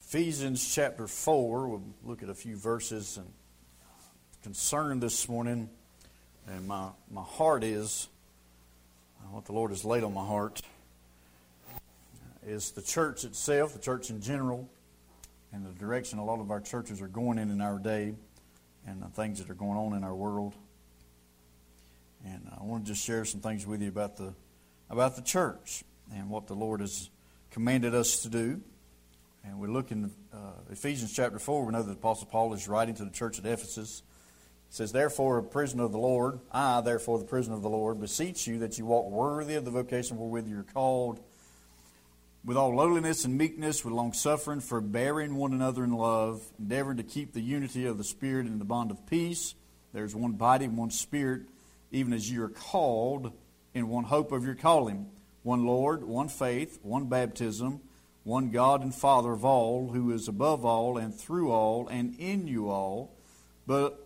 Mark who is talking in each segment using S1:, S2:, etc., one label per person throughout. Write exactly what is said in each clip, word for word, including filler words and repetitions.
S1: Ephesians chapter four, we'll look at a few verses and concern this morning, and my, my heart is, what the Lord has laid on my heart, is the church itself, the church in general, and the direction a lot of our churches are going in in our day, and the things that are going on in our world. And I want to just share some things with you about the about the church and what the Lord has commanded us to do. And we look in uh, Ephesians chapter four. We know that the Apostle Paul is writing to the church at Ephesus. He says, "Therefore, a prisoner of the Lord, I, therefore, the prisoner of the Lord, beseech you that you walk worthy of the vocation wherewith you are called, with all lowliness and meekness, with long-suffering, forbearing one another in love, endeavoring to keep the unity of the Spirit in the bond of peace. There is one body, one Spirit, even as you are called in one hope of your calling, one Lord, one faith, one baptism, one God and Father of all, who is above all and through all and in you all. But,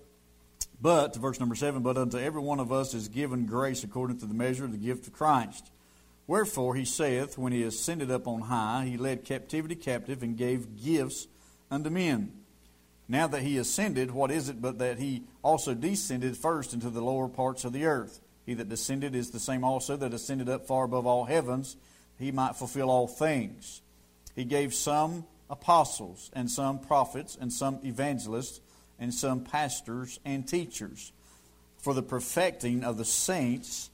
S1: but, verse number seven, but unto every one of us is given grace according to the measure of the gift of Christ. Wherefore he saith, when he ascended up on high, he led captivity captive and gave gifts unto men. Now that he ascended, what is it but that he also descended first into the lower parts of the earth? He that descended is the same also that ascended up far above all heavens, he might fulfill all things. He gave some apostles, and some prophets, and some evangelists, and some pastors and teachers, for the perfecting of the saints,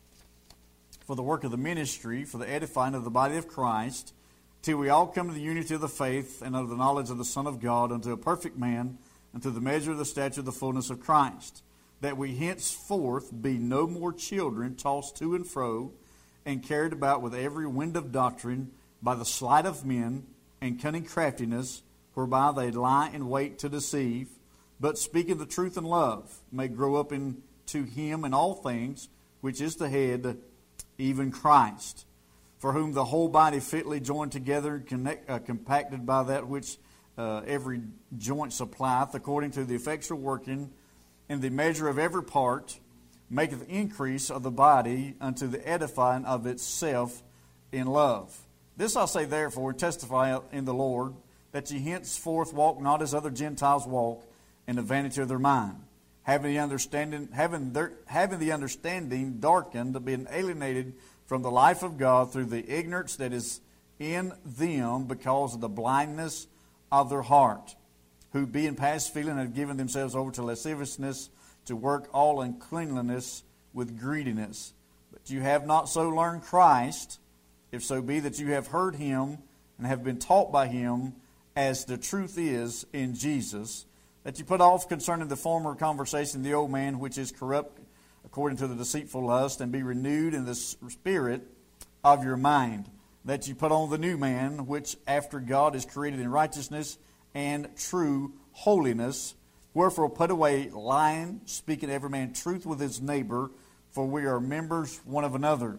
S1: for the work of the ministry, for the edifying of the body of Christ, till we all come to the unity of the faith and of the knowledge of the Son of God, unto a perfect man, unto the measure of the stature of the fullness of Christ, that we henceforth be no more children, tossed to and fro, and carried about with every wind of doctrine, by the sleight of men and cunning craftiness, whereby they lie in wait to deceive, but speaking the truth in love, may grow up into him in all things, which is the head, even Christ, for whom the whole body fitly joined together, connect, uh, compacted by that which uh, every joint supplieth, according to the effectual working in the measure of every part, maketh increase of the body unto the edifying of itself in love. This I say therefore, and testify in the Lord, that ye henceforth walk not as other Gentiles walk, in the vanity of their mind, having the understanding, having their, having the understanding darkened, being alienated from the life of God through the ignorance that is in them because of the blindness of their heart, who being past feeling have given themselves over to lasciviousness, to work all uncleanliness with greediness. But you have not so learned Christ, if so be that you have heard him and have been taught by him, as the truth is in Jesus, that you put off concerning the former conversation the old man which is corrupt according to the deceitful lust, and be renewed in the spirit of your mind, that you put on the new man, which after God is created in righteousness and true holiness. Wherefore put away lying, speaking every man truth with his neighbor, for we are members one of another.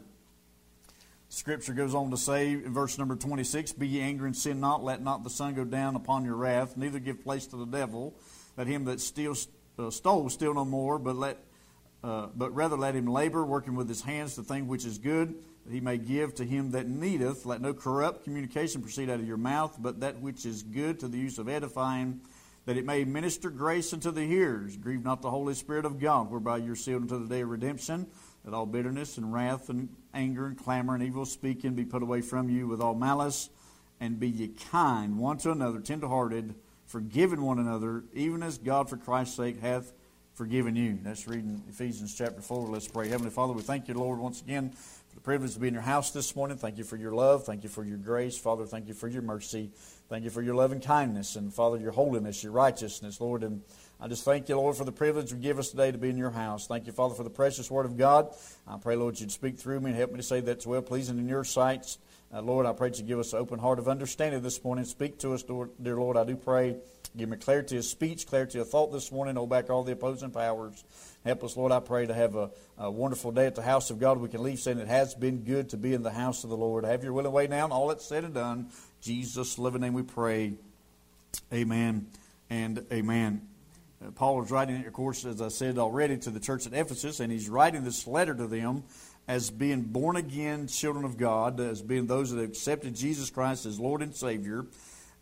S1: Scripture goes on to say in verse number twenty-six, be ye angry and sin not, let not the sun go down upon your wrath, neither give place to the devil. Let him that steals, uh, stole steal no more, but let uh, but rather let him labor, working with his hands the thing which is good, that he may give to him that needeth. Let no corrupt communication proceed out of your mouth, but that which is good to the use of edifying, that it may minister grace unto the hearers. Grieve not the Holy Spirit of God, whereby you are sealed unto the day of redemption. Let all bitterness and wrath and anger and clamor and evil speaking be put away from you with all malice, and be ye kind one to another, tenderhearted, forgiving one another, even as God for Christ's sake hath forgiven you. That's reading Ephesians chapter four. Let's pray. Heavenly Father, we thank you, Lord, once again for the privilege to be in your house this morning. Thank you for your love. Thank you for your grace. Father, thank you for your mercy. Thank you for your loving kindness, and Father, your holiness, your righteousness, Lord. And I just thank you, Lord, for the privilege you give us today to be in your house. Thank you, Father, for the precious word of God. I pray, Lord, you'd speak through me and help me to say that's well-pleasing in your sight. Uh, Lord, I pray that you give us an open heart of understanding this morning. Speak to us, Lord, dear Lord, I do pray. Give me clarity of speech, clarity of thought this morning. Hold back all the opposing powers. Help us, Lord, I pray, to have a, a wonderful day at the house of God. We can leave saying it has been good to be in the house of the Lord. Have your will and way now, and all that's said and done. Jesus' living name we pray. Amen and amen. Uh, Paul is writing, of course, as I said already, to the church at Ephesus, and he's writing this letter to them as being born-again children of God, as being those that have accepted Jesus Christ as Lord and Savior.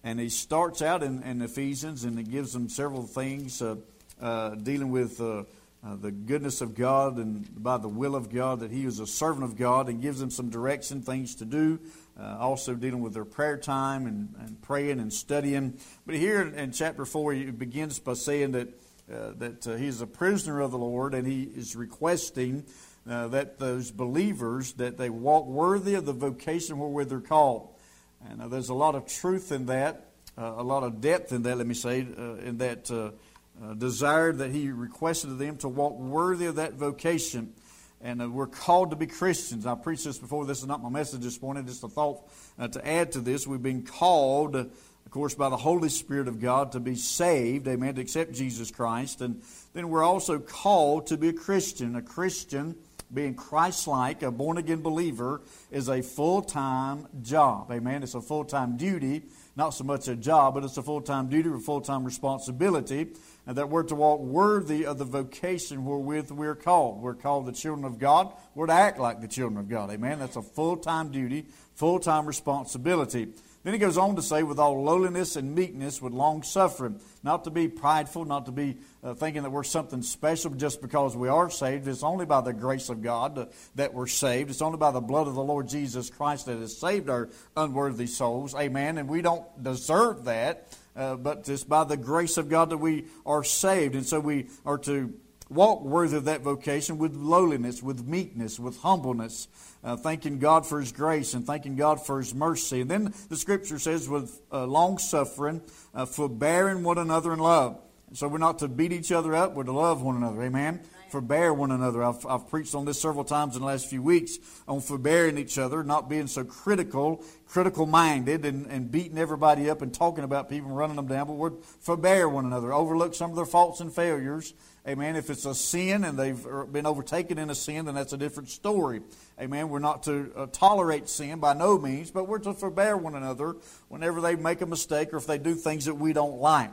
S1: And he starts out in, in Ephesians, and it gives them several things uh, uh, dealing with uh, uh, the goodness of God and by the will of God, that he was a servant of God, and gives them some direction, things to do. Uh, also dealing with their prayer time and, and praying and studying. But here in, in chapter four, he begins by saying that uh, that uh, he's a prisoner of the Lord, and he is requesting uh, that those believers, that they walk worthy of the vocation wherewith they're called. And uh, there's a lot of truth in that, uh, a lot of depth in that, let me say, uh, in that uh, uh, desire that he requested of them to walk worthy of that vocation. And uh, we're called to be Christians. I preached this before. This is not my message this morning, just a thought uh, to add to this. We've been called, uh, of course, by the Holy Spirit of God to be saved, amen, to accept Jesus Christ. And then we're also called to be a Christian. A Christian, being Christ-like, a born-again believer, is a full-time job. Amen. It's a full-time duty, not so much a job, but it's a full-time duty or full-time responsibility, and that we're to walk worthy of the vocation wherewith we're called. We're called the children of God. We're to act like the children of God. Amen. That's a full-time duty, full-time responsibility. Then he goes on to say, with all lowliness and meekness, with long-suffering. Not to be prideful, not to be uh, thinking that we're something special just because we are saved. It's only by the grace of God uh, that we're saved. It's only by the blood of the Lord Jesus Christ that has saved our unworthy souls. Amen. And we don't deserve that, uh, but it's by the grace of God that we are saved. And so we are to walk worthy of that vocation with lowliness, with meekness, with humbleness, uh, thanking God for His grace and thanking God for His mercy. And then the Scripture says with uh, long-suffering, uh, forbearing one another in love. So we're not to beat each other up, we're to love one another. Amen? Forbear one another. I've, I've preached on this several times in the last few weeks on forbearing each other, not being so critical, critical-minded, and, and beating everybody up and talking about people and running them down, but we're forbear one another, overlook some of their faults and failures. Amen. If it's a sin and they've been overtaken in a sin, then that's a different story. Amen. We're not to uh, tolerate sin by no means, but we're to forbear one another whenever they make a mistake or if they do things that we don't like.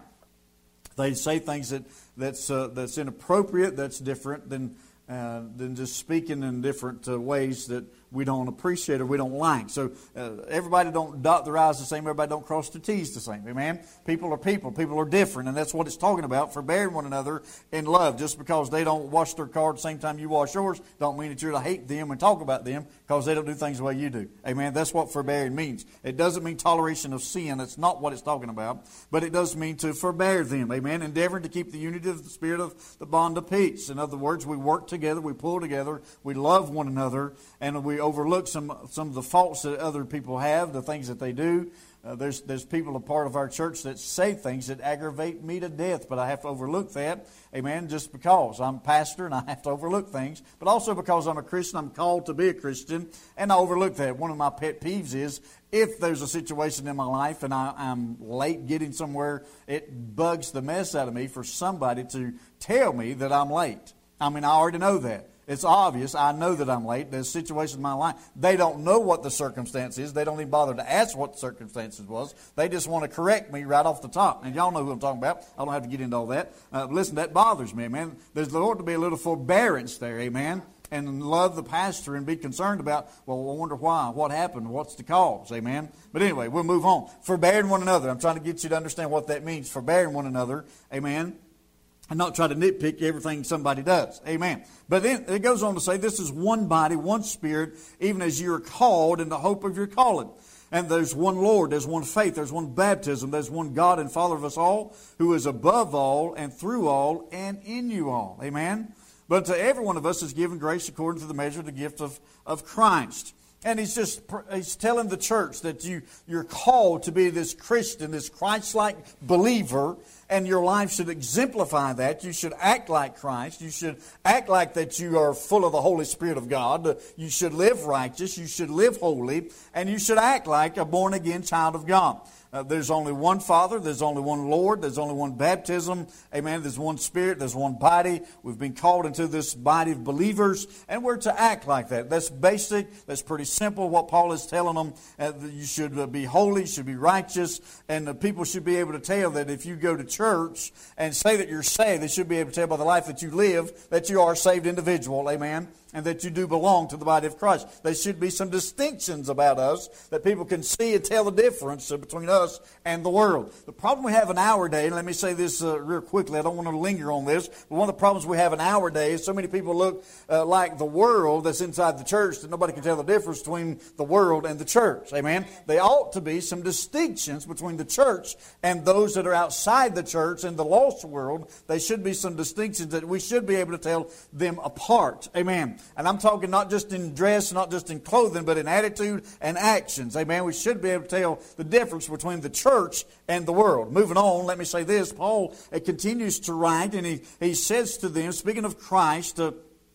S1: If they say things that that's uh, that's inappropriate, that's different than uh, than just speaking in different uh, ways that we don't appreciate or we don't like. So uh, everybody don't dot their I's the same. Everybody don't cross their T's the same. Amen? People are people. People are different. And that's what it's talking about, forbearing one another in love. Just because they don't wash their car at the same time you wash yours don't mean that you're to hate them and talk about them because they don't do things the way you do. Amen? That's what forbearing means. It doesn't mean toleration of sin. That's not what it's talking about. But it does mean to forbear them. Amen? Endeavoring to keep the unity of the Spirit of the bond of peace. In other words, we work together. We pull together. We love one another. And we overlook some some of the faults that other people have, the things that they do. Uh, there's there's people a part of our church that say things that aggravate me to death, but I have to overlook that. Amen. Just because I'm a pastor and I have to overlook things, but also because I'm a Christian, I'm called to be a Christian, and I overlook that. One of my pet peeves is if there's a situation in my life and I, I'm late getting somewhere, it bugs the mess out of me for somebody to tell me that I'm late. I mean, I already know that. It's obvious. I know that I'm late. There's situations in my life. They don't know what the circumstance is. They don't even bother to ask what the circumstances was. They just want to correct me right off the top. And y'all know who I'm talking about. I don't have to get into all that. Uh, listen, that bothers me, amen. There's the Lord to be a little forbearance there, amen. And love the pastor and be concerned about, well, I wonder why, what happened, what's the cause, amen. But anyway, we'll move on. Forbearing one another. I'm trying to get you to understand what that means. Forbearing one another, amen. And not try to nitpick everything somebody does. Amen. But then it goes on to say, this is one body, one spirit, even as you are called in the hope of your calling. And there's one Lord, there's one faith, there's one baptism, there's one God and Father of us all, who is above all and through all and in you all. Amen. But to every one of us is given grace according to the measure of the gift of, of Christ. And he's just he's telling the church that you, you're called to be this Christian, this Christ-like believer, and your life should exemplify that. You should act like Christ. You should act like that you are full of the Holy Spirit of God. You should live righteous. You should live holy. And you should act like a born-again child of God. Uh, there's only one Father. There's only one Lord. There's only one baptism. Amen. There's one Spirit. There's one body. We've been called into this body of believers, and we're to act like that. That's basic. That's pretty simple. What Paul is telling them, uh, you should uh, be holy, you should be righteous, and the people should be able to tell that if you go to church and say that you're saved, they should be able to tell by the life that you live that you are a saved individual. Amen. and that you do belong to the body of Christ. There should be some distinctions about us that people can see and tell the difference between us and the world. The problem we have in our day, and let me say this uh, real quickly, I don't want to linger on this, but one of the problems we have in our day is so many people look uh, like the world that's inside the church that nobody can tell the difference between the world and the church. Amen? There ought to be some distinctions between the church and those that are outside the church and the lost world. There should be some distinctions that we should be able to tell them apart. Amen? And I'm talking not just in dress, not just in clothing, but in attitude and actions. Amen? We should be able to tell the difference between the church and the world. Moving on, let me say this. Paul uh, continues to write, and he, he says to them, speaking of Christ, uh,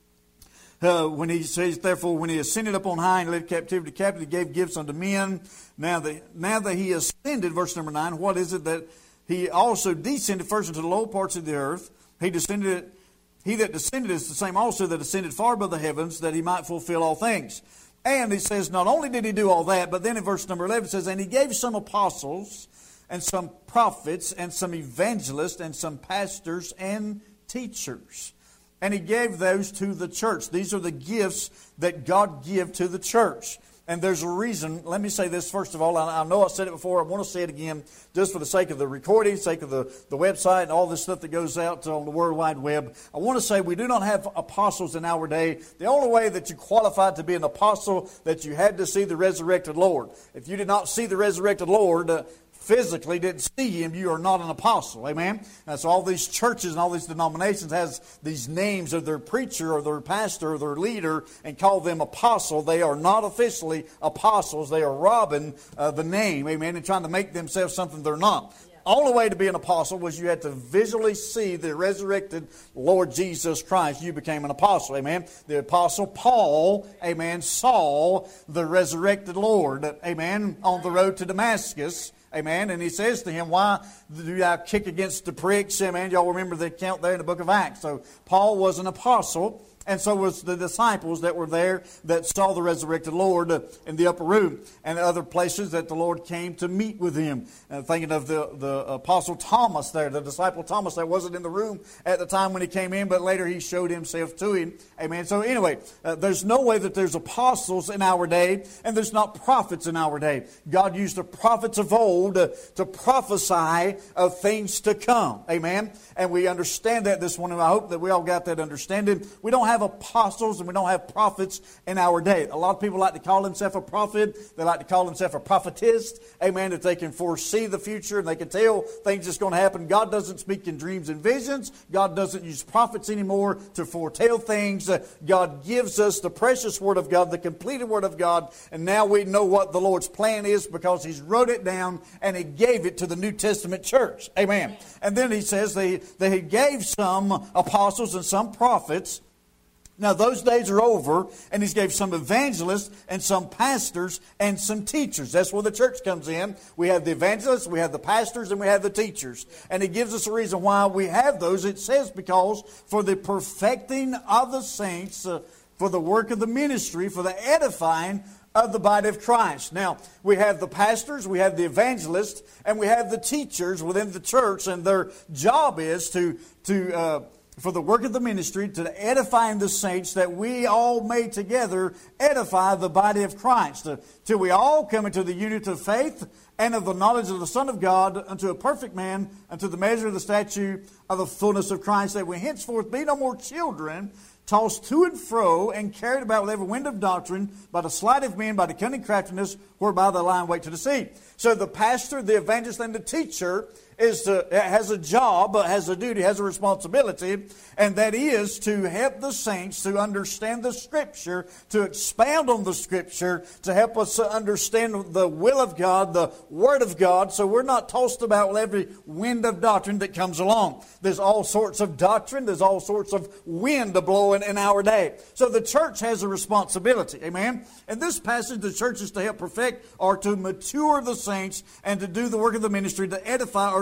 S1: uh, when he says, therefore, when he ascended up on high and led captivity captive, he gave gifts unto men. Now that, now that he ascended, verse number nine, what is it that he also descended first into the low parts of the earth? He descended... He that descended is the same also that ascended far above the heavens, that he might fulfill all things. And he says, not only did he do all that, but then in verse number eleven it says, and he gave some apostles, and some prophets, and some evangelists, and some pastors and teachers. And he gave those to the church. These are the gifts that God give to the church. And there's a reason. Let me say this first of all. I, I know I said it before. I want to say it again just for the sake of the recording, sake of the, the website and all this stuff that goes out on the World Wide Web. I want to say we do not have apostles in our day. The only way that you qualified to be an apostle, that you had to see the resurrected Lord. If you did not see the resurrected Lord, uh, physically didn't see him, you are not an apostle. Amen? And so all these churches and all these denominations has these names of their preacher or their pastor or their leader and call them apostle. They are not officially apostles. They are robbing uh, the name, amen, and trying to make themselves something they're not. Yeah. Only way to be an apostle was you had to visually see the resurrected Lord Jesus Christ. You became an apostle, amen. The apostle Paul, amen, saw the resurrected Lord, amen, on the road to Damascus. Amen. And he says to him, why do thou kick against the pricks? Amen. Y'all remember the account there in the book of Acts. So Paul was an apostle. And so was the disciples that were there that saw the resurrected Lord in the upper room and other places that the Lord came to meet with him. And thinking of the, the apostle Thomas there, the disciple Thomas that wasn't in the room at the time when he came in, but later he showed himself to him. Amen. So anyway, uh, there's no way that there's apostles in our day and there's not prophets in our day. God used the prophets of old uh, to prophesy of things to come. Amen. And we understand that this morning. I hope that we all got that understanding. We don't have apostles and we don't have prophets in our day. A lot of people like to call themselves a prophet. They like to call themselves a prophetess. Amen. That they can foresee the future and they can tell things that's going to happen. God doesn't speak in dreams and visions. God doesn't use prophets anymore to foretell things. Uh, God gives us the precious Word of God, the completed Word of God, and now we know what the Lord's plan is because He's wrote it down and He gave it to the New Testament church. Amen. Amen. And then He says they, that He gave some apostles and some prophets. Now those days are over, and He's gave some evangelists and some pastors and some teachers. That's where the church comes in. We have the evangelists, we have the pastors, and we have the teachers. And He gives us a reason why we have those. It says because for the perfecting of the saints, uh, for the work of the ministry, for the edifying of the body of Christ. Now, we have the pastors, we have the evangelists, and we have the teachers within the church, and their job is to to uh, for the work of the ministry, to edifying the saints, that we all may together edify the body of Christ, uh, till we all come into the unity of faith and of the knowledge of the Son of God, unto a perfect man, unto the measure of the stature of the fullness of Christ, that we henceforth be no more children, tossed to and fro, and carried about with every wind of doctrine, by the sleight of men, by the cunning craftiness, whereby they lie in wait to deceive. So the pastor, the evangelist, and the teacher is to, has a job, has a duty, has a responsibility, and that is to help the saints to understand the Scripture, to expound on the Scripture, to help us understand the will of God, the Word of God, so we're not tossed about with every wind of doctrine that comes along. There's all sorts of doctrine, there's all sorts of wind blowing in our day. So the church has a responsibility, amen? In this passage, the church is to help perfect or to mature the saints and to do the work of the ministry, to edify or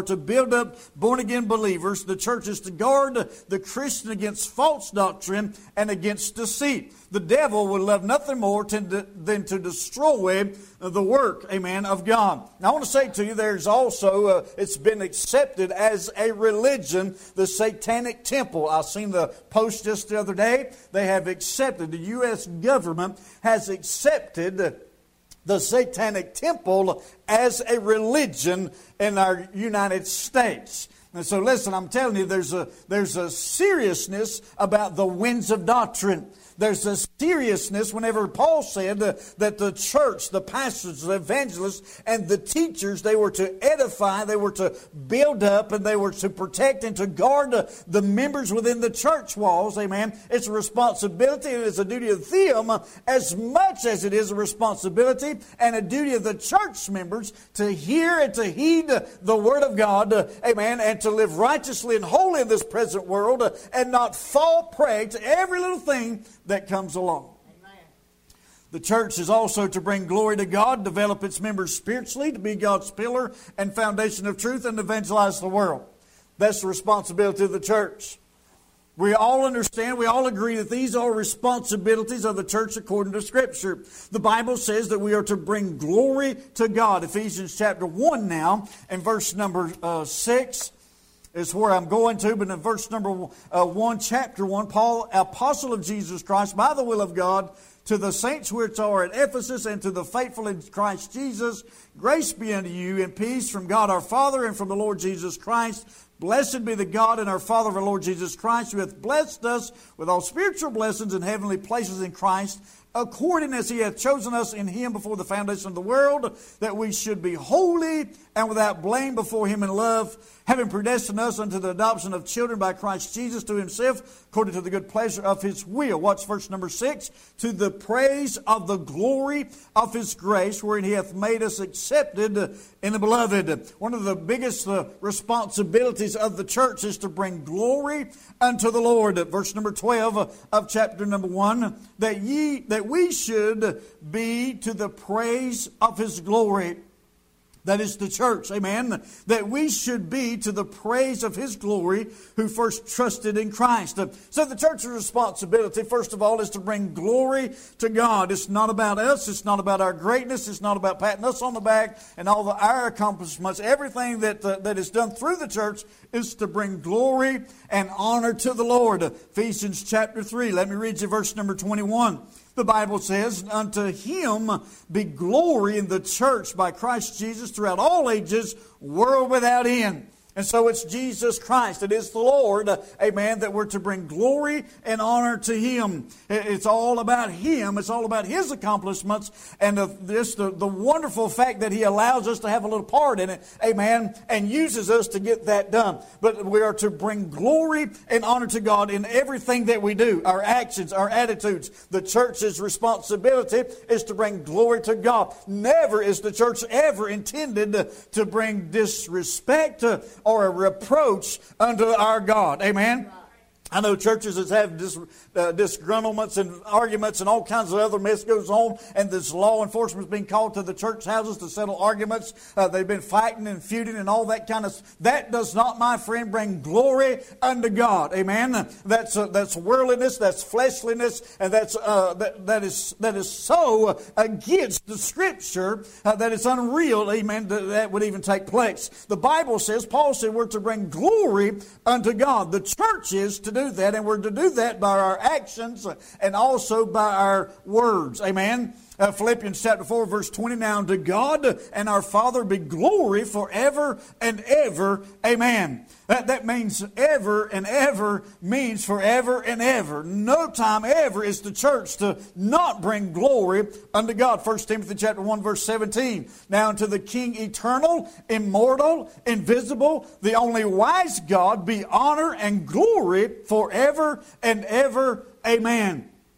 S1: to build up born-again believers. The church is to guard the Christian against false doctrine and against deceit. The devil would love nothing more than to destroy the work, amen, of God. Now I want to say to you, there's also, uh, it's been accepted as a religion, the Satanic Temple. I seen the post just the other day. They have accepted, the U S government has accepted the Satanic Temple as a religion in our United States. And so listen, I'm telling you, there's a, there's a seriousness about the winds of doctrine. There's a seriousness whenever Paul said uh, that the church, the pastors, the evangelists, and the teachers, they were to edify, they were to build up, and they were to protect and to guard uh, the members within the church walls. Amen. It's a responsibility and it's a duty of them uh, as much as it is a responsibility and a duty of the church members to hear and to heed uh, the Word of God. Uh, amen. And to live righteously and holy in this present world uh, and not fall prey to every little thing that comes along. Amen. The church is also to bring glory to God, develop its members spiritually, to be God's pillar and foundation of truth, and evangelize the world. That's the responsibility of the church. We all understand, we all agree that these are responsibilities of the church according to Scripture. The Bible says that we are to bring glory to God. Ephesians chapter one now, and verse number uh, six. Is where I'm going to, but in verse number uh, one, chapter one, Paul, apostle of Jesus Christ, by the will of God, to the saints which are at Ephesus and to the faithful in Christ Jesus, grace be unto you and peace from God our Father and from the Lord Jesus Christ. Blessed be the God and our Father of our Lord Jesus Christ, who hath blessed us with all spiritual blessings in heavenly places in Christ, according as He hath chosen us in Him before the foundation of the world, that we should be holy and without blame before Him in love, having predestined us unto the adoption of children by Christ Jesus to Himself, according to the good pleasure of His will. Watch verse number six. To the praise of the glory of His grace, wherein He hath made us accepted in the Beloved. One of the biggest uh, responsibilities of the church is to bring glory unto the Lord. Verse number twelve of chapter number one, that ye that we should be to the praise of His glory. That is the church, amen, that we should be to the praise of His glory who first trusted in Christ. So the church's responsibility, first of all, is to bring glory to God. It's not about us. It's not about our greatness. It's not about patting us on the back and all the, our accomplishments. Everything that, uh, that is done through the church is to bring glory and honor to the Lord. Ephesians chapter three, let me read you verse number twenty-one. The Bible says, unto Him be glory in the church by Christ Jesus throughout all ages, world without end. And so it's Jesus Christ. It is the Lord, amen, that we're to bring glory and honor to Him. It's all about Him. It's all about His accomplishments and the, this, the, the wonderful fact that He allows us to have a little part in it, amen, and uses us to get that done. But we are to bring glory and honor to God in everything that we do, our actions, our attitudes. The church's responsibility is to bring glory to God. Never is the church ever intended to bring disrespect or a reproach unto our God. Amen? I know churches that have dis, uh, disgruntlements and arguments and all kinds of other mess goes on, and this law enforcement is being called to the church houses to settle arguments. Uh, they've been fighting and feuding and all that kind of stuff. That does not, my friend, bring glory unto God. Amen? That's uh, that's worldliness, that's fleshliness, and that's uh, that, that is that is so against the Scripture uh, that it's unreal, amen, that, that would even take place. The Bible says, Paul said, we're to bring glory unto God. The church is to do that, and we're to do that by our actions and also by our words. Amen. Uh, Philippians chapter four, verse twenty. Now to God and our Father be glory forever and ever. Amen. That, that means ever and ever means forever and ever. No time ever is the church to not bring glory unto God. First Timothy chapter one, verse seventeen. Now unto the King eternal, immortal, invisible, the only wise God, be honor and glory forever and ever. Amen.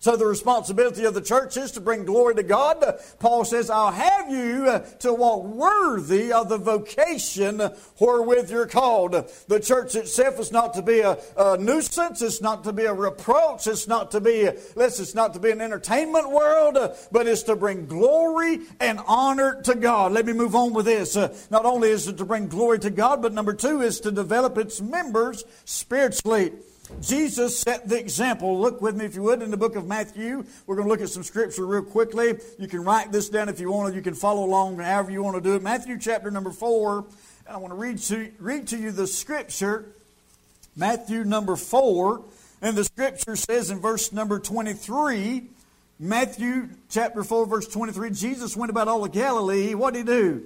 S1: So the responsibility of the church is to bring glory to God. Paul says, I'll have you to walk worthy of the vocation wherewith you're called. The church itself is not to be a, a nuisance. It's not to be a reproach. It's not to be, listen, it's not to be an entertainment world, but it's to bring glory and honor to God. Let me move on with this. Uh, not only is it to bring glory to God, but number two is to develop its members spiritually. Jesus set the example. Look with me, if you would, in the book of Matthew. We're going to look at some scripture real quickly. You can write this down if you want to. You can follow along however you want to do it. Matthew chapter number four. And I want to read to, read to you the scripture. Matthew number four. And the scripture says in verse number twenty-three, Matthew chapter four, verse twenty-three, Jesus went about all of Galilee. What did he do?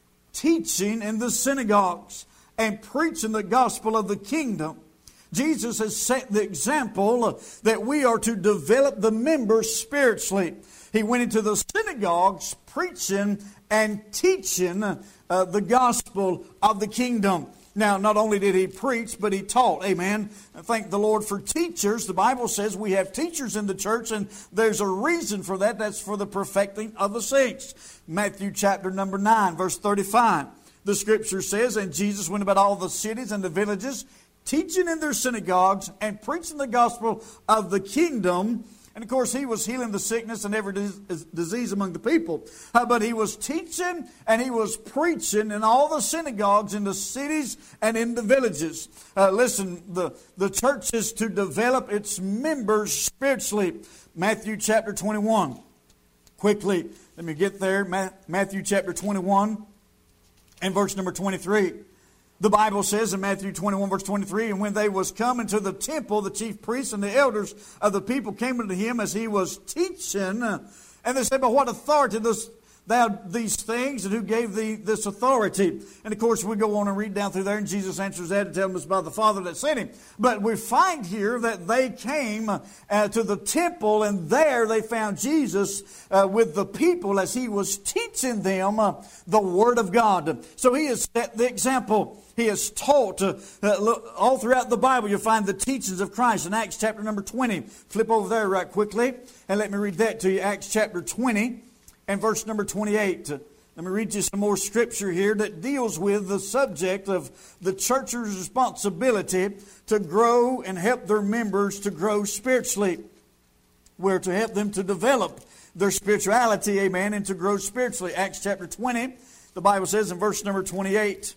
S1: Teaching in the synagogues and preaching the gospel of the kingdom. Jesus has set the example that we are to develop the members spiritually. He went into the synagogues preaching and teaching uh, the gospel of the kingdom. Now, not only did he preach, but he taught. Amen. I thank the Lord for teachers. The Bible says we have teachers in the church, and there's a reason for that. That's for the perfecting of the saints. Matthew chapter number nine, verse thirty-five. The scripture says, and Jesus went about all the cities and the villages, teaching in their synagogues and preaching the gospel of the kingdom. And of course, he was healing the sickness and every disease among the people. Uh, but he was teaching and he was preaching in all the synagogues, in the cities and in the villages. Uh, listen, the, the church is to develop its members spiritually. Matthew chapter twenty-one. Quickly, let me get there. Matthew chapter twenty-one and verse number twenty-three. The Bible says in Matthew twenty-one, verse twenty-three, and when they was come into the temple, the chief priests and the elders of the people came unto him as he was teaching. And they said, but what authority dost thou these things, and who gave thee this authority? And of course, we go on and read down through there, and Jesus answers that and tells them it's by the Father that sent him. But we find here that they came uh, to the temple, and there they found Jesus uh, with the people as he was teaching them uh, the Word of God. So he has set the example. He has taught. Uh, uh, look, all throughout the Bible, you'll find the teachings of Christ. In Acts chapter number twenty, flip over there right quickly, and let me read that to you. Acts chapter twenty and verse number twenty-eight. Uh, let me read you some more scripture here that deals with the subject of the church's responsibility to grow and help their members to grow spiritually. We're to help them to develop their spirituality, amen, and to grow spiritually. Acts chapter twenty, the Bible says in verse number twenty-eight.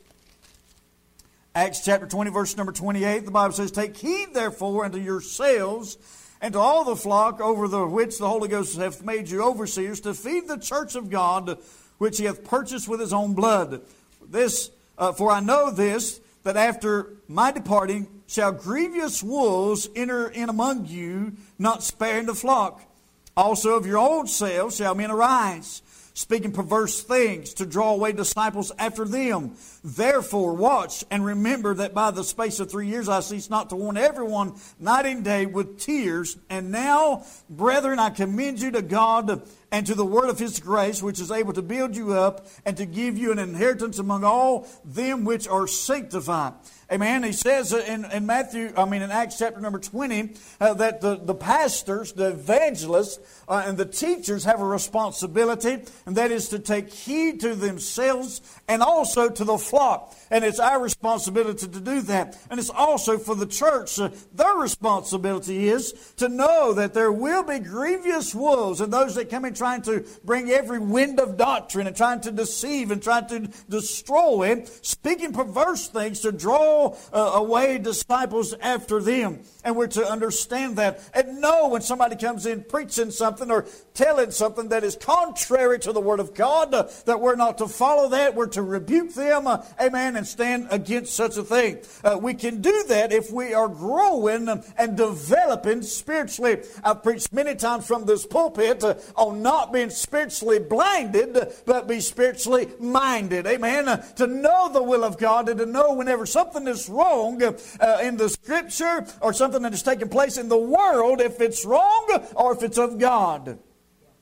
S1: Acts chapter twenty, verse number twenty-eight, the Bible says, take heed therefore unto yourselves and to all the flock over the which the Holy Ghost hath made you overseers, to feed the church of God, which he hath purchased with his own blood. This, uh, for I know this, that after my departing shall grievous wolves enter in among you, not sparing the flock. Also of your own selves shall men arise, speaking perverse things, to draw away disciples after them. Therefore watch and remember that by the space of three years I cease not to warn everyone night and day with tears. And now, brethren, I commend you to God and to the word of his grace, which is able to build you up and to give you an inheritance among all them which are sanctified. Amen. He says in, in Matthew, I mean in Acts chapter number twenty, uh, that the, the pastors, the evangelists, uh, and the teachers have a responsibility, and that is to take heed to themselves and also to the flock. And it's our responsibility to do that. And it's also for the church. Uh, their responsibility is to know that there will be grievous wolves and those that come in trying to bring every wind of doctrine and trying to deceive and trying to destroy, speaking perverse things to draw uh, away disciples after them. And we're to understand that and know when somebody comes in preaching something or telling something that is contrary to the Word of God, uh, that we're not to follow that. We're to rebuke them, uh, amen, and stand against such a thing. Uh, we can do that if we are growing and developing spiritually. I've preached many times from this pulpit uh, on not being spiritually blinded, but be spiritually minded. Amen. Uh, to know the will of God and to know whenever something is wrong uh, in the Scripture or something that is taking place in the world, if it's wrong or if it's of God.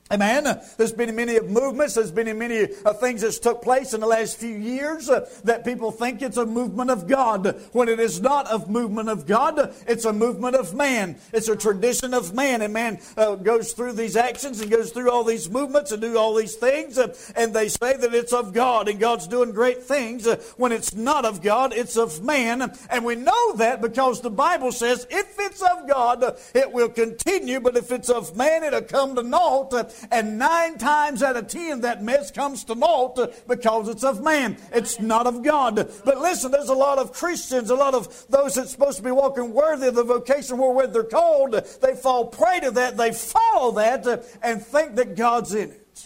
S1: Amen. There's been many movements, there's been many uh, things that's took place in the last few years uh, that people think it's a movement of God, when it is not a movement of God. It's a movement of man. It's a tradition of man, and man uh, goes through these actions and goes through all these movements and do all these things, uh, and they say that it's of God, and God's doing great things. Uh, when it's not of God, it's of man, and we know that because the Bible says if it's of God, uh, it will continue, but if it's of man, it'll come to naught. Uh, And nine times out of ten, that mess comes to naught because it's of man. It's not of God. But listen, there's a lot of Christians, a lot of those that's supposed to be walking worthy of the vocation wherewith they're called. They fall prey to that. They follow that and think that God's in it.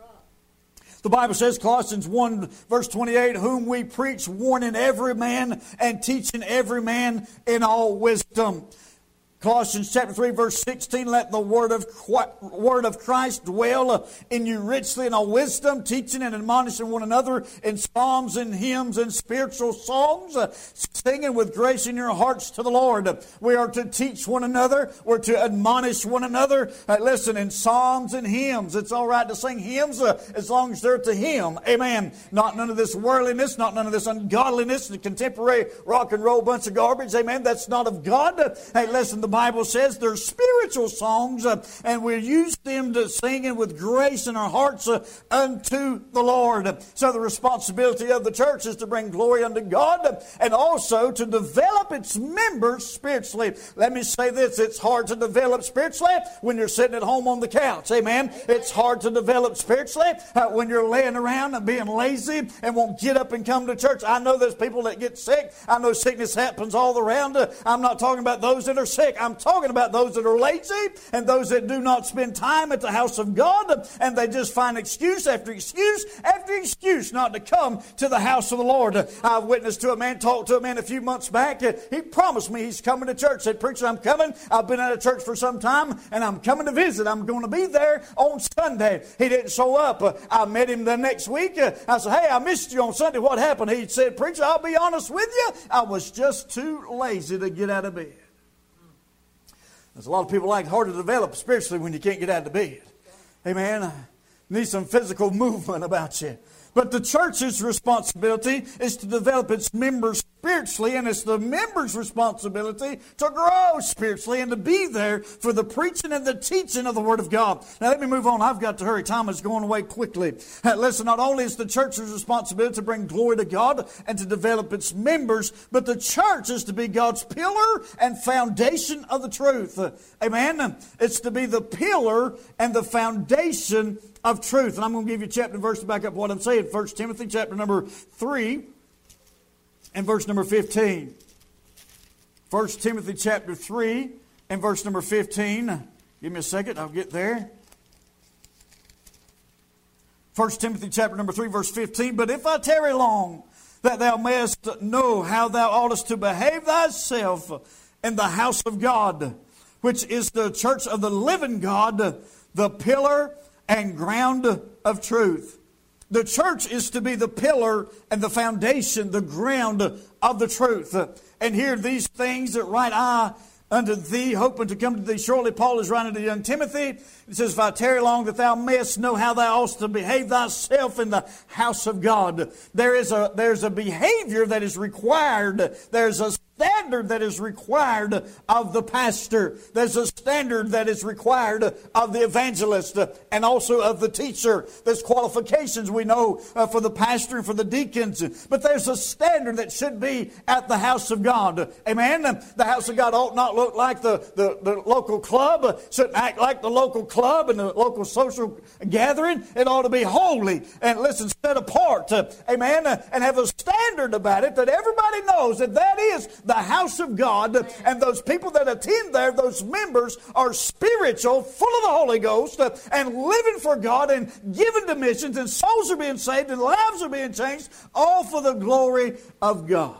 S1: The Bible says, Colossians one, verse twenty-eight, whom we preach, warning every man and teaching every man in all wisdom. Colossians chapter three, verse sixteen, let the word of word of Christ dwell in you richly in all wisdom, teaching and admonishing one another in psalms and hymns and spiritual songs, singing with grace in your hearts to the Lord. We are to teach one another. We're to admonish one another. Uh, listen, in psalms and hymns. It's all right to sing hymns uh, as long as they're to Him. Amen. Not none of this worldliness, not none of this ungodliness, the contemporary rock and roll bunch of garbage. Amen. That's not of God. Hey, listen, the Bible says they're spiritual songs, uh, and we use them to sing and with grace in our hearts uh, unto the Lord. So the responsibility of the church is to bring glory unto God uh, and also to develop its members spiritually. Let me say this, it's hard to develop spiritually when you're sitting at home on the couch. Amen. It's hard to develop spiritually uh, when you're laying around and being lazy and won't get up and come to church. I know there's people that get sick. I know sickness happens all around. Uh, I'm not talking about those that are sick. I'm talking about those that are lazy and those that do not spend time at the house of God, and they just find excuse after excuse after excuse not to come to the house of the Lord. I've witnessed to a man, talked to a man a few months back. He promised me he's coming to church. Said, preacher, I'm coming. I've been out of church for some time, and I'm coming to visit. I'm going to be there on Sunday. He didn't show up. I met him the next week. I said, hey, I missed you on Sunday. What happened? He said, preacher, I'll be honest with you. I was just too lazy to get out of bed. There's a lot of people like hard to develop spiritually when you can't get out of bed. Amen. Need some physical movement about you. But the church's responsibility is to develop its members spiritually, and it's the members' responsibility to grow spiritually and to be there for the preaching and the teaching of the Word of God. Now let me move on. I've got to hurry. Time is going away quickly. Uh, listen, not only is the church's responsibility to bring glory to God and to develop its members, but the church is to be God's pillar and foundation of the truth. Uh, amen? It's to be the pillar and the foundation of truth. And I'm going to give you chapter and verse to back up what I'm saying. First Timothy chapter number three and verse number fifteen. First Timothy chapter three and verse number fifteen. Give me a second, I'll get there. First Timothy chapter number three, verse fifteen. But if I tarry long, that thou mayest know how thou oughtest to behave thyself in the house of God, which is the church of the living God, the pillar and ground of truth. The church is to be the pillar and the foundation, the ground of the truth. And here these things that write I unto thee, hoping to come to thee shortly. Paul is writing to young Timothy. It says, if I tarry long, that thou mayest know how thou oughtest to behave thyself in the house of God. There is a, there's a behavior that is required. There's a standard that is required of the pastor. There's a standard that is required of the evangelist and also of the teacher. There's qualifications we know uh, for the pastor and for the deacons. But there's a standard that should be at the house of God. Amen? The house of God ought not look like the, the, the local club. Shouldn't act like the local club and the local social gathering. It ought to be holy and, listen, set apart. Uh, amen? Uh, and have a standard about it that everybody knows that that is the house of God, and those people that attend there, those members, are spiritual, full of the Holy Ghost, uh, and living for God, and giving to missions, and souls are being saved, and lives are being changed, all for the glory of God.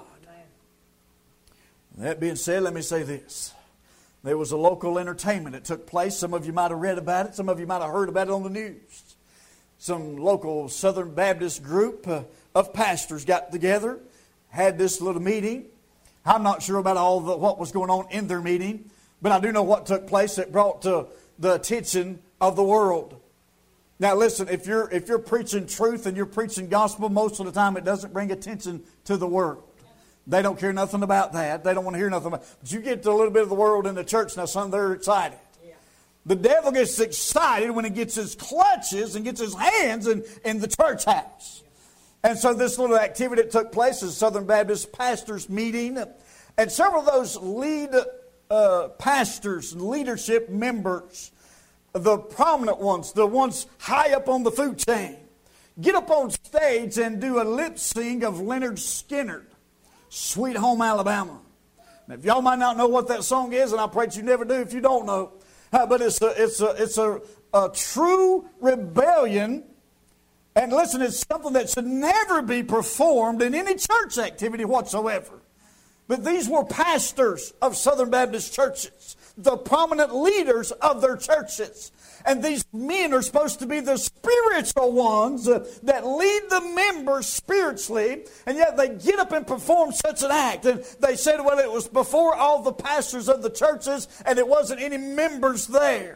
S1: That being said, let me say this. There was a local entertainment that took place. Some of you might have read about it. Some of you might have heard about it on the news. Some local Southern Baptist group uh, of pastors got together, had this little meeting. I'm not sure about all the, what was going on in their meeting, but I do know what took place that brought to the attention of the world. Now listen, if you're if you're preaching truth and you're preaching gospel, most of the time it doesn't bring attention to the world. They don't care nothing about that. They don't want to hear nothing about it. But you get to a little bit of the world in the church, now some they're excited. Yeah. The devil gets excited when he gets his clutches and gets his hands in, in the church house. And so this little activity that took place is Southern Baptist pastors meeting. And several of those lead uh, pastors and leadership members, the prominent ones, the ones high up on the food chain, get up on stage and do a lip sync of Leonard Skinner, Sweet Home Alabama. Now, if y'all might not know what that song is, and I pray that you never do if you don't know, uh, but it's a, it's a, it's a, a true rebellion. And listen, it's something that should never be performed in any church activity whatsoever. But these were pastors of Southern Baptist churches, the prominent leaders of their churches. And these men are supposed to be the spiritual ones uh, that lead the members spiritually. And yet they get up and perform such an act. And they said, well, it was before all the pastors of the churches and it wasn't any members there.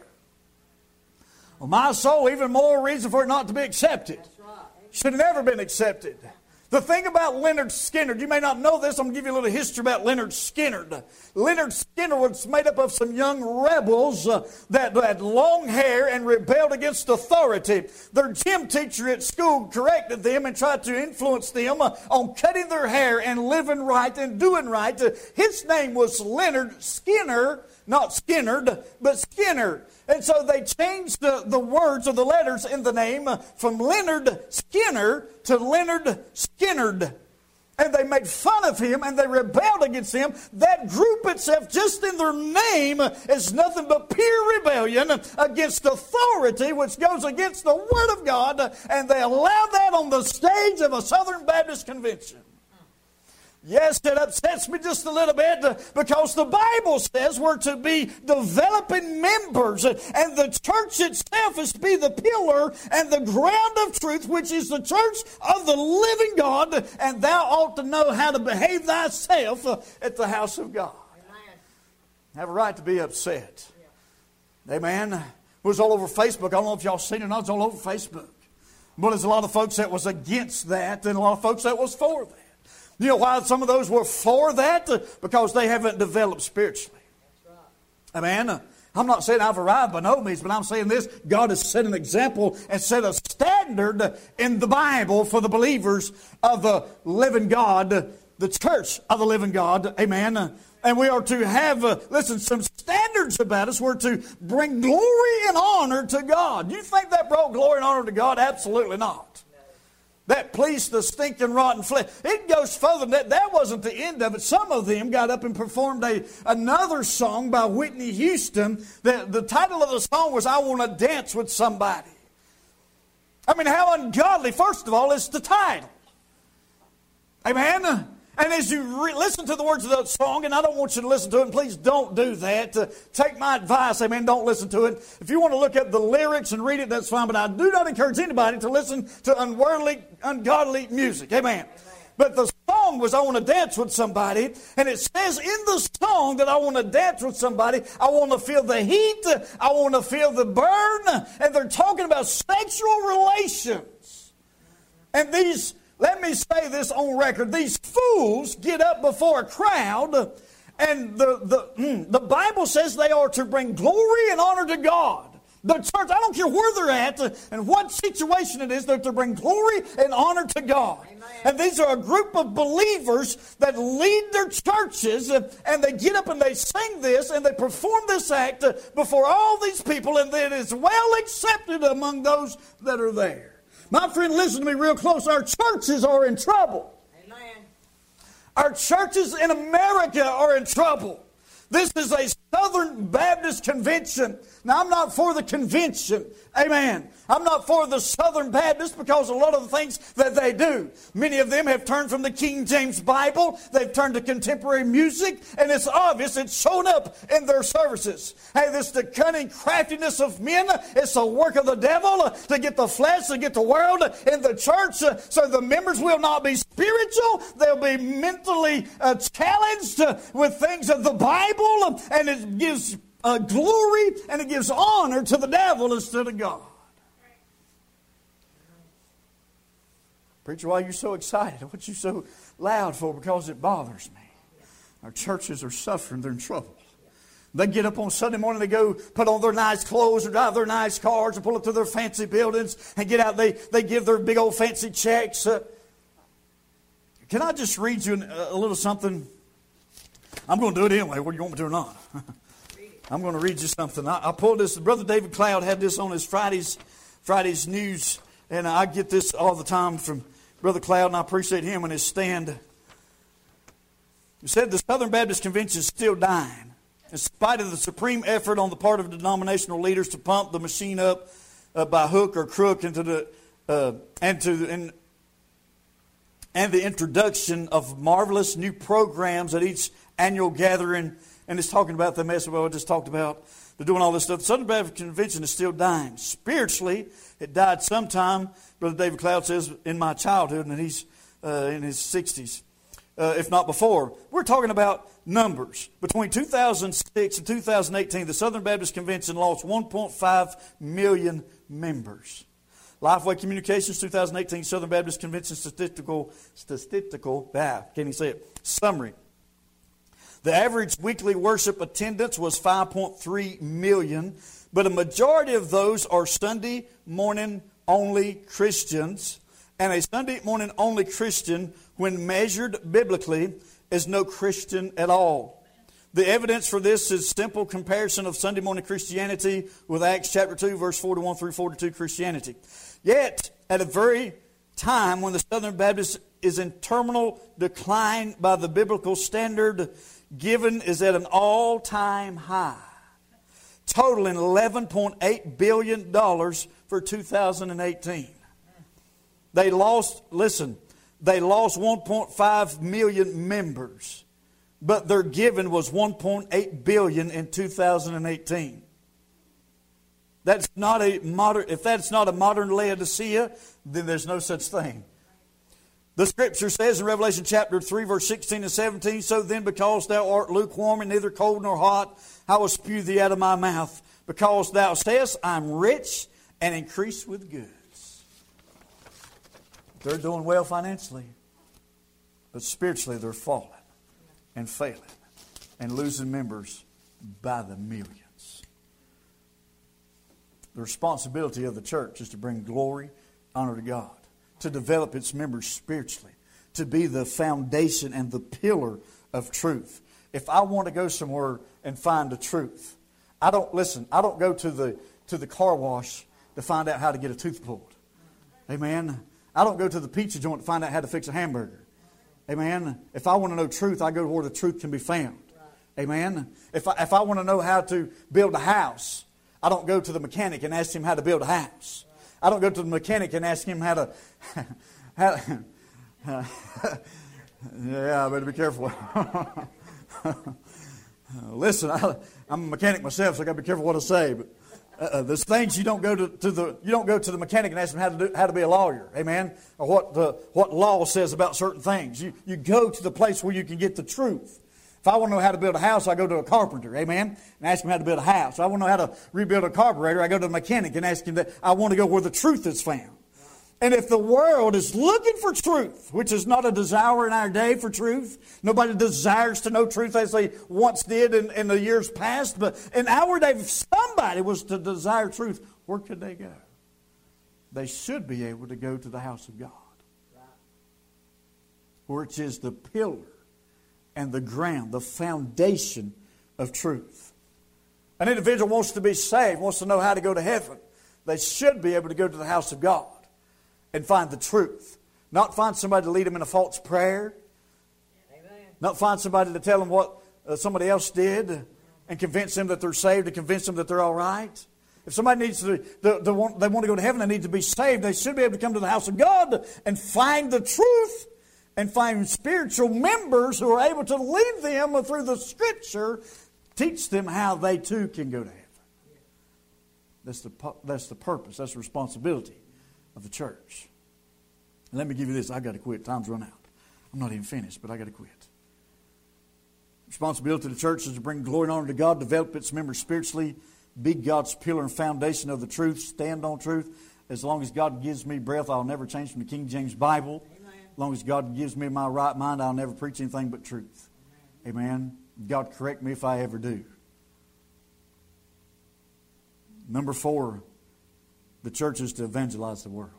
S1: Well, my soul, even more reason for it not to be accepted. Should have never been accepted. The thing about Leonard Skinner, you may not know this, I'm going to give you a little history about Leonard Skinner. Leonard Skinner was made up of some young rebels uh, that had long hair and rebelled against authority. Their gym teacher at school corrected them and tried to influence them uh, on cutting their hair and living right and doing right. Uh, his name was Leonard Skinner, not Skinnerd, but Skinner. And so they changed the, the words or the letters in the name from Leonard Skinner to Leonard Skinnerd. And they made fun of him and they rebelled against him. That group itself, just in their name, is nothing but pure rebellion against authority, which goes against the Word of God. And they allowed that on the stage of a Southern Baptist convention. Yes, it upsets me just a little bit uh, because the Bible says we're to be developing members uh, and the church itself is to be the pillar and the ground of truth, which is the church of the living God, and thou ought to know how to behave thyself uh, at the house of God. Amen. Have a right to be upset. Yeah. Amen. It was all over Facebook. I don't know if y'all seen it or not. It's all over Facebook. But there's a lot of folks that was against that and a lot of folks that was for that. You know why some of those were for that? Because they haven't developed spiritually. That's right. Amen. I'm not saying I've arrived by no means, but I'm saying this. God has set an example and set a standard in the Bible for the believers of the living God, the church of the living God. Amen. And we are to have, uh, listen, some standards about us. We're to bring glory and honor to God. You think that brought glory and honor to God? Absolutely not. That pleased the stinking rotten flesh. It goes further than that. That wasn't the end of it. Some of them got up and performed a, another song by Whitney Houston. The, the title of the song was, I Want to Dance with Somebody. I mean, how ungodly, first of all, is the title. Amen? And as you re- listen to the words of that song, and I don't want you to listen to it, and please don't do that. Uh, take my advice, amen, don't listen to it. If you want to look at the lyrics and read it, that's fine, but I do not encourage anybody to listen to unworldly, ungodly music, amen. Amen. But the song was, I want to dance with somebody, and it says in the song that I want to dance with somebody, I want to feel the heat, I want to feel the burn, and they're talking about sexual relations. And these... Let me say this on record. These fools get up before a crowd, and the, the, the Bible says they are to bring glory and honor to God. The church, I don't care where they're at and what situation it is, they're to bring glory and honor to God. Amen. And these are a group of believers that lead their churches, and they get up and they sing this and they perform this act before all these people, and it is well accepted among those that are there. My friend, listen to me real close. Our churches are in trouble. Amen. Our churches in America are in trouble. This is a Southern Baptist convention. Now, I'm not for the convention. Amen. I'm not for the Southern Baptists because a lot of the things that they do. Many of them have turned from the King James Bible. They've turned to contemporary music. And it's obvious. It's shown up in their services. Hey, this the cunning craftiness of men. It's the work of the devil to get the flesh, to get the world in the church. So the members will not be spiritual. They'll be mentally uh, challenged uh, with things of the Bible. And it gives uh, glory and it gives honor to the devil instead of God. Preacher, why are you so excited? What you so loud for? Because it bothers me. Our churches are suffering. They're in trouble. They get up on Sunday morning, they go put on their nice clothes or drive their nice cars or pull up to their fancy buildings and get out. They, they give their big old fancy checks. Uh, can I just read you a, a little something? I'm going to do it anyway, whether you want me to or not. I'm going to read you something. I, I pulled this. Brother David Cloud had this on his Friday's, Friday's news. And I get this all the time from Brother Cloud, and I appreciate him and his stand. He said the Southern Baptist Convention is still dying. In spite of the supreme effort on the part of denominational leaders to pump the machine up uh, by hook or crook into the uh, and to and, and the introduction of marvelous new programs at each annual gathering, and it's talking about the mess I just talked about. They're doing all this stuff. The Southern Baptist Convention is still dying. Spiritually, it died sometime, Brother David Cloud says, in my childhood, and he's uh, in his sixties, uh, if not before. We're talking about numbers. Between two thousand six and two thousand eighteen, the Southern Baptist Convention lost one point five million members. Lifeway Communications, two thousand eighteen Southern Baptist Convention statistical, statistical, ah, can't even say it, summary. The average weekly worship attendance was five point three million, but a majority of those are Sunday morning only Christians. And a Sunday morning only Christian, when measured biblically, is no Christian at all. The evidence for this is simple comparison of Sunday morning Christianity with Acts chapter two, verse forty-one through forty-two Christianity. Yet, at a very time when the Southern Baptist is in terminal decline by the biblical standard, given is at an all-time high, totaling eleven point eight billion dollars for two thousand eighteen. They lost, listen, they lost one point five million members, but their giving was one point eight billion dollars in two thousand eighteen. That's not a modern, if that's not a modern Laodicea, then there's no such thing. The Scripture says in Revelation chapter three, verse sixteen and seventeen, so then because thou art lukewarm and neither cold nor hot, I will spew thee out of my mouth. Because thou sayest, I'm rich and increase with goods. They're doing well financially, but spiritually they're falling and failing and losing members by the millions. The responsibility of the church is to bring glory, honor to God, to develop its members spiritually, to be the foundation and the pillar of truth. If I want to go somewhere and find the truth, I don't, listen, I don't go to the to the car wash to find out how to get a tooth pulled. Amen. I don't go to the pizza joint to find out how to fix a hamburger. Amen. If I want to know truth, I go to where the truth can be found. Amen. If I, if I want to know how to build a house, I don't go to the mechanic and ask him how to build a house. I don't go to the mechanic and ask him how to... how, uh, yeah, I better be careful. Listen, I, I'm a mechanic myself, so I got to be careful what I say. But uh, there's things you don't go to, to the you don't go to the mechanic and ask him how to do, how to be a lawyer, amen, or what the what law says about certain things. You you go to the place where you can get the truth. If I want to know how to build a house, I go to a carpenter, amen, and ask him how to build a house. If I want to know how to rebuild a carburetor, I go to the mechanic and ask him that. I want to go where the truth is found. And if the world is looking for truth, which is not a desire in our day for truth, nobody desires to know truth as they once did in, in the years past, but in our day, if somebody was to desire truth, where could they go? They should be able to go to the house of God, which is the pillar and the ground, the foundation of truth. An individual wants to be saved, wants to know how to go to heaven. They should be able to go to the house of God and find the truth. Not find somebody to lead them in a false prayer. Amen. Not find somebody to tell them what uh, somebody else did and convince them that they're saved and convince them that they're all right. If somebody needs to, they, they, want, they want to go to heaven, they need to be saved, they should be able to come to the house of God and find the truth and find spiritual members who are able to lead them through the Scripture, teach them how they too can go to heaven. That's the, that's the purpose, that's the responsibility of the church. And let me give you this. I've got to quit. Time's run out. I'm not even finished, but I've got to quit. Responsibility of the church is to bring glory and honor to God, develop its members spiritually, be God's pillar and foundation of the truth, stand on truth. As long as God gives me breath, I'll never change from the King James Bible.
S2: Amen.
S1: As long as God gives me my right mind, I'll never preach anything but truth. Amen. Amen. God correct me if I ever do. Number four, the church is to evangelize the world.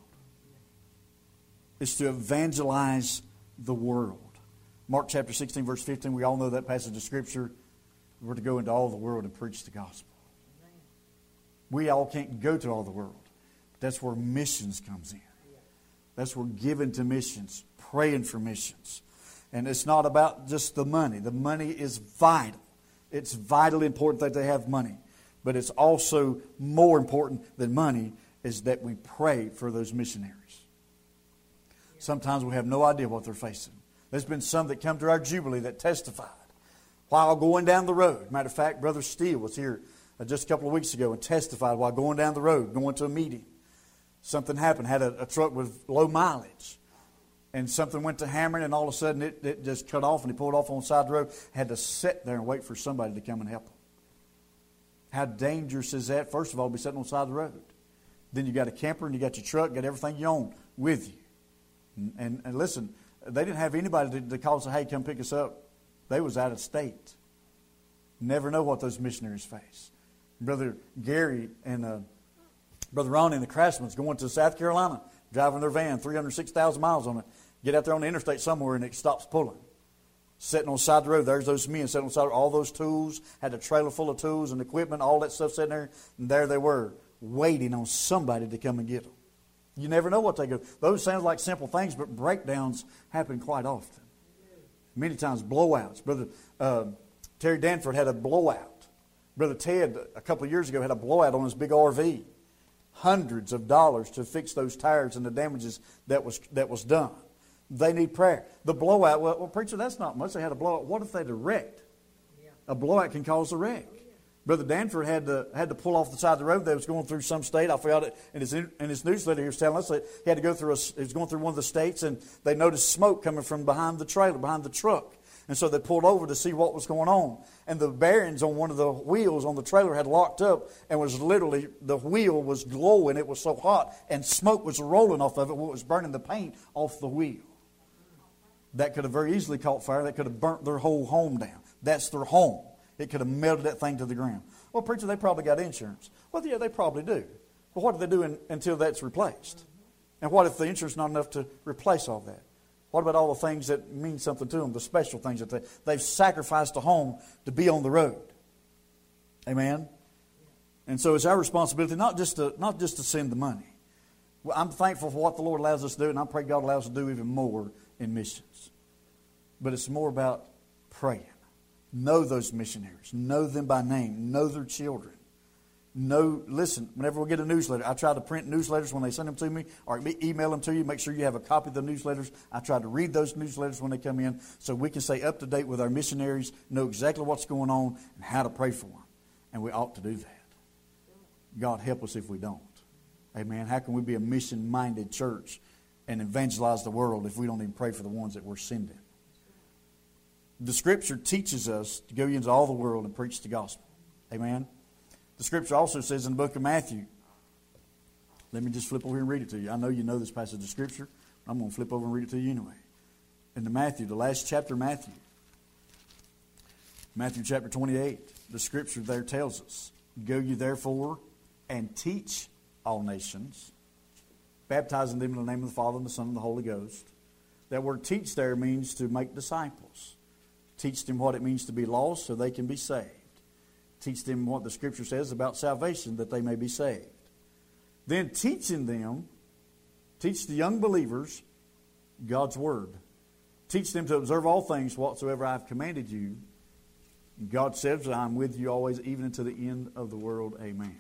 S1: It's to evangelize the world. Mark chapter sixteen, verse fifteen, we all know that passage of Scripture. We're to go into all the world and preach the gospel. Amen. We all can't go to all the world. But that's where missions comes in. That's where giving to missions, praying for missions. And it's not about just the money. The money is vital. It's vitally important that they have money. But it's also more important than money is that we pray for those missionaries. Sometimes we have no idea what they're facing. There's been some that come to our Jubilee that testified while going down the road. Matter of fact, Brother Steele was here just a couple of weeks ago and testified while going down the road, going to a meeting. Something happened, had a, a truck with low mileage. And something went to hammering, and all of a sudden it, it just cut off, and he pulled off on the side of the road. Had to sit there and wait for somebody to come and help him. How dangerous is that? First of all, be sitting on the side of the road. Then you got a camper, and you got your truck, got everything you own with you. And, and, and listen, they didn't have anybody to, to call and say, hey, come pick us up. They was out of state. Never know what those missionaries face. Brother Gary and uh, Brother Ronnie and the Craftsman's going to South Carolina, driving their van, three hundred six thousand miles on it. Get out there on the interstate somewhere, and it stops pulling. Sitting on the side of the road, there's those men sitting on the side of the road, all those tools, had a trailer full of tools and equipment, all that stuff sitting there, and there they were, waiting on somebody to come and get them. You never know what they go. Those sound like simple things, but breakdowns happen quite often. Many times blowouts. Brother uh, Terry Danford had a blowout. Brother Ted, a couple of years ago, had a blowout on his big R V. Hundreds of dollars to fix those tires and the damages that was that was done. They need prayer. The blowout, well, well preacher, that's not much. They had a blowout. What if they'd have wrecked? Yeah. A blowout can cause a wreck. Yeah. Brother Danford had to had to pull off the side of the road. They was going through some state. I forgot it. In his, in his newsletter, he was telling us that he had to go through. A, he was going through one of the states, and they noticed smoke coming from behind the trailer, behind the truck. And so they pulled over to see what was going on. And the bearings on one of the wheels on the trailer had locked up, and was literally, the wheel was glowing. It was so hot, and smoke was rolling off of it. Well, it was burning the paint off the wheel. That could have very easily caught fire. That could have burnt their whole home down. That's their home. It could have melted that thing to the ground. Well, preacher, they probably got insurance. Well, yeah, they probably do. But what do they do in, until that's replaced? And what if the insurance is not enough to replace all that? What about all the things that mean something to them, the special things that they, they've sacrificed a home to be on the road? Amen? And so it's our responsibility not just to, not just to send the money. Well, I'm thankful for what the Lord allows us to do, and I pray God allows us to do even more in missions. But it's more about praying. Know those missionaries. Know them by name. Know their children. Know, listen, whenever we get a newsletter, I try to print newsletters when they send them to me, or email them to you. Make sure you have a copy of the newsletters. I try to read those newsletters when they come in so we can stay up to date with our missionaries, know exactly what's going on, and how to pray for them. And we ought to do that. God help us if we don't. Amen. How can we be a mission-minded church and evangelize the world if we don't even pray for the ones that we're sending? The Scripture teaches us to go into all the world and preach the gospel. Amen. The Scripture also says in the book of Matthew, let me just flip over here and read it to you. I know you know this passage of Scripture. I'm going to flip over and read it to you anyway. In the Matthew, the last chapter of Matthew, Matthew chapter twenty-eight, the Scripture there tells us, go ye therefore and teach all nations, baptizing them in the name of the Father and the Son and the Holy Ghost. That word teach there means to make disciples. Teach them what it means to be lost so they can be saved. Teach them what the Scripture says about salvation that they may be saved. Then teaching them, teach the young believers God's Word. Teach them to observe all things whatsoever I have commanded you. God says that I'm with you always, even unto the end of the world. Amen.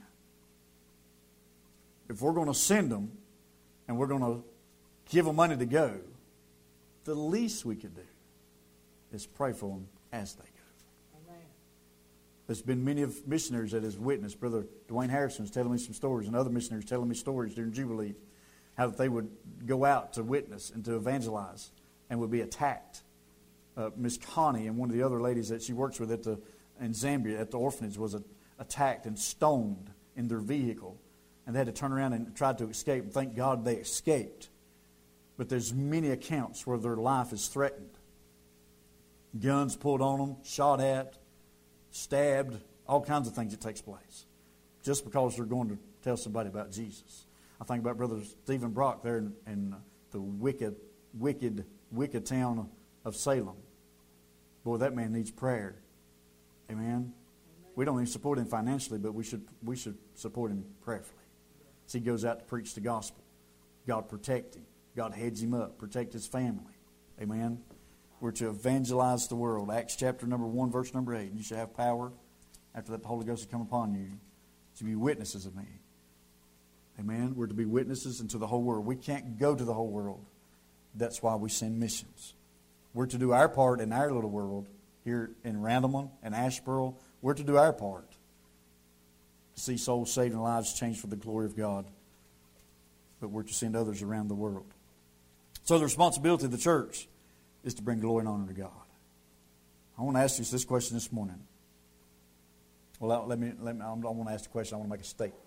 S1: If we're going to send them and we're going to give them money to go, the least we could do is pray for them as they go. Amen. There's been many of missionaries that has witnessed. Brother Dwayne Harrison was telling me some stories, and other missionaries telling me stories during Jubilee, how that they would go out to witness and to evangelize and would be attacked. Uh, Miss Connie and one of the other ladies that she works with at the in Zambia at the orphanage was a, attacked and stoned in their vehicle and they had to turn around and try to escape. And thank God they escaped. But there's many accounts where their life is threatened. Guns pulled on them, shot at, stabbed, all kinds of things that takes place. Just because they're going to tell somebody about Jesus. I think about Brother Stephen Brock there in, in the wicked, wicked, wicked town of Salem. Boy, that man needs prayer. Amen? Amen. We don't even support him financially, but we should we should support him prayerfully. As he goes out to preach the gospel. God protect him. God heads him up. Protect his family. Amen? We're to evangelize the world. Acts chapter number one, verse number eight. You shall have power after that the Holy Ghost has come upon you to be witnesses of me. Amen? We're to be witnesses into the whole world. We can't go to the whole world. That's why we send missions. We're to do our part in our little world here in Randleman and Asheboro. We're to do our part to see souls saved and lives changed for the glory of God. But we're to send others around the world. So the responsibility of the church is to bring glory and honor to God. I want to ask you this question this morning. Well, let me, let me, I don't want to ask the question. I want to make a statement.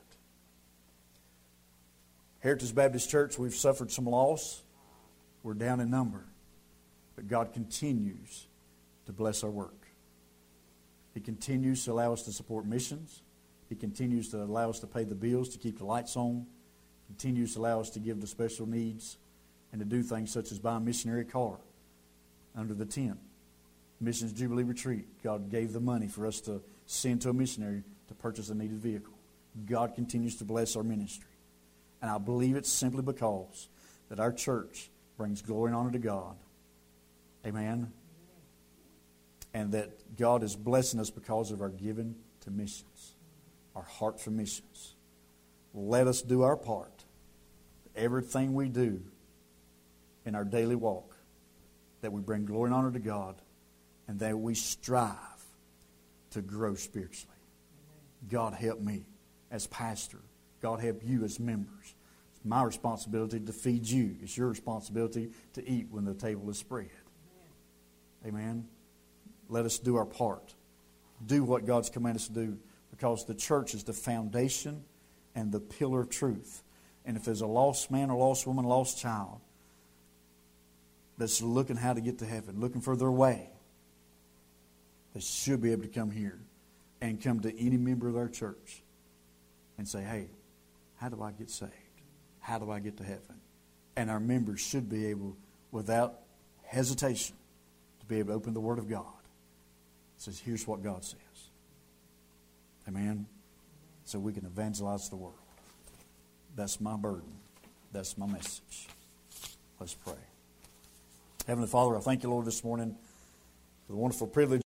S1: Heritage Baptist Church, we've suffered some loss. We're down in number. But God continues to bless our work. He continues to allow us to support missions. He continues to allow us to pay the bills, to keep the lights on. He continues to allow us to give to special needs and to do things such as buy a missionary car under the tent. Missions Jubilee Retreat. God gave the money for us to send to a missionary to purchase a needed vehicle. God continues to bless our ministry. And I believe it's simply because that our church brings glory and honor to God. Amen. And that God is blessing us because of our giving to missions. Our heart for missions. Let us do our part. Everything we do in our daily walk, that we bring glory and honor to God, and that we strive to grow spiritually. God help me as pastor. God help you as members. It's my responsibility to feed you. It's your responsibility to eat when the table is spread. Amen. Amen. Let us do our part. Do what God's commanded us to do, because the church is the foundation and the pillar of truth. And if there's a lost man or lost woman, lost child that's looking how to get to heaven, looking for their way, they should be able to come here and come to any member of our church and say, hey, how do I get saved? How do I get to heaven? And our members should be able, without hesitation, to be able to open the Word of God. It says, here's what God says. Amen? So we can evangelize the world. That's my burden. That's my message. Let's pray. Heavenly Father, I thank you, Lord, this morning for the wonderful privilege